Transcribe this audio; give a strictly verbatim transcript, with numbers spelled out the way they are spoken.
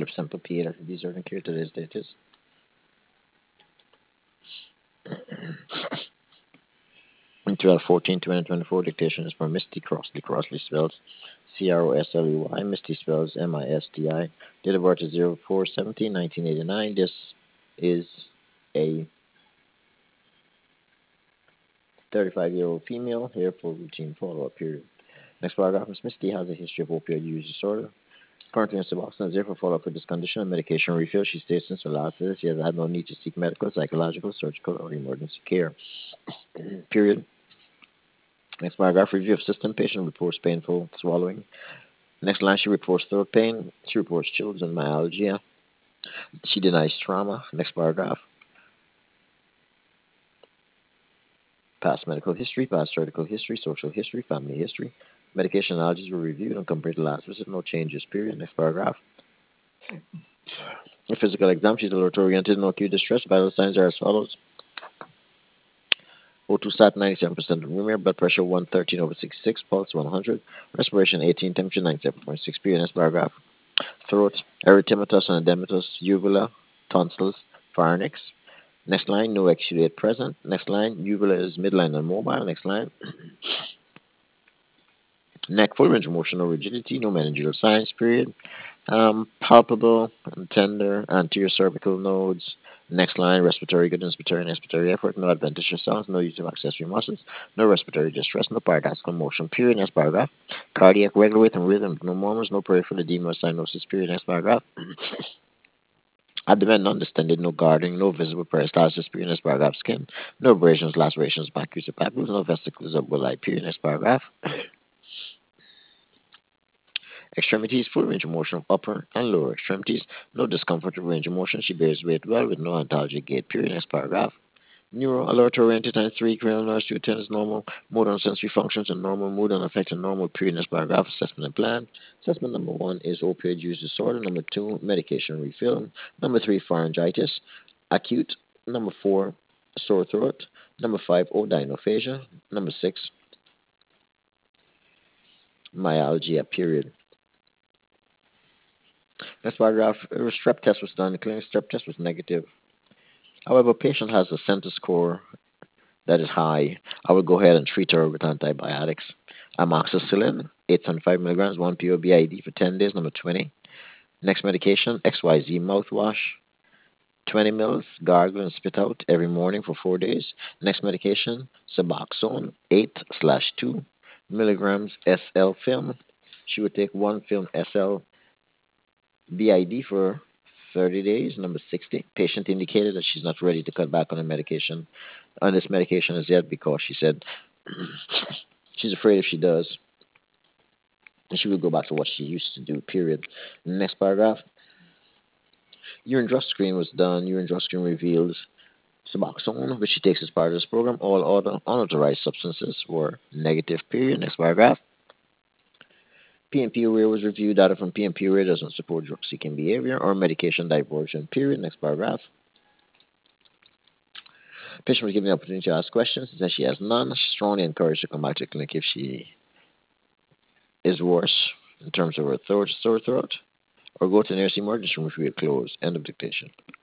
Philip Semple, P A, these are here. Today's date is twelve fourteen twenty twenty-four. Dictation is from Misty Crossley. Crossley spells C R O S L E Y. Misty spells M I S T I. Date of birth is zero four seventeen nineteen eighty-nine. This is a thirty-five-year-old female here for routine follow-up period. Next paragraph, Miss Misty has a history of opioid use disorder. Currently in Suboxone is here for follow-up for this condition and medication refill. She states since her last visit she has had no need to seek medical, psychological, surgical, or emergency care. Period. Next paragraph, review of system. Patient reports painful swallowing. Next line, she reports throat pain. She reports chills and myalgia. She denies trauma. Next paragraph, past medical history, past surgical history, social history, family history. Medication allergies were reviewed and compared to last visit. No changes. Period. Next paragraph. A physical exam. She's alert oriented, no acute distress. Vital signs are as follows: O two sat ninety-seven percent room air, blood pressure one thirteen over sixty-six, pulse one hundred, respiration eighteen, temperature ninety-seven point six. Period. Next paragraph. Throat, erythematous and edematous, uvula, tonsils, pharynx. Next line, no exudate present. Next line, uvula is midline and mobile. Next line, neck full range of motion, no rigidity, no meningeal signs. Period. Um, palpable and tender anterior cervical nodes. Next line, respiratory good inspiratory and expiratory effort, no adventitious sounds, no use of accessory muscles, no respiratory distress, no paradoxical motion. Period. Next paragraph. Cardiac regular rate and rhythm, no murmurs, no peripheral edema or cyanosis. Period. Next paragraph. Abdomen non-distended, no guarding, no visible peristalsis. Period. Next paragraph. Skin, no abrasions, lacerations, vacuoles or papules, no vesicles or bulli. Period. Next paragraph. Extremities, full range of motion of upper and lower extremities. No discomfort or range of motion. She bears weight well with no antalgic gait. Period. Next paragraph. Neuro alert oriented times three, cranial nerves to attend is normal. Motor and sensory functions are normal. Mood and affect are normal. Period. Next paragraph. Assessment and plan. Assessment number one is opioid use disorder. Number two, medication refill. Number three, pharyngitis, acute. Number four, sore throat. Number five, odynophagia. Number six, myalgia. Period. Next paragraph, a strep test was done. The clinic strep test was negative. However, patient has a center score that is high. I will go ahead and treat her with antibiotics. Amoxicillin, eight point five milligrams, one P O B I D for ten days, number twenty. Next medication, X Y Z mouthwash, twenty mils, gargle and spit out every morning for four days. Next medication, Suboxone, eight slash two milligrams S L film. She would take one film S L B I D for thirty days. Number sixty. Patient indicated that she's not ready to cut back on the medication, on this medication as yet, because she said she's afraid if she does, she will go back to what she used to do, period. Next paragraph. Urine drug screen was done. Urine drug screen reveals Suboxone, which she takes as part of this program. All other unauthorized substances were negative, period. Next paragraph. P M P urea was reviewed. Data from P M P urea doesn't support drug-seeking behavior or medication diversion, period. Next paragraph. Patient was given the opportunity to ask questions. Says she has none. Strongly encouraged to come back to the clinic if she is worse in terms of her throat, sore throat, or go to the nearest emergency room if we are closed. End of dictation.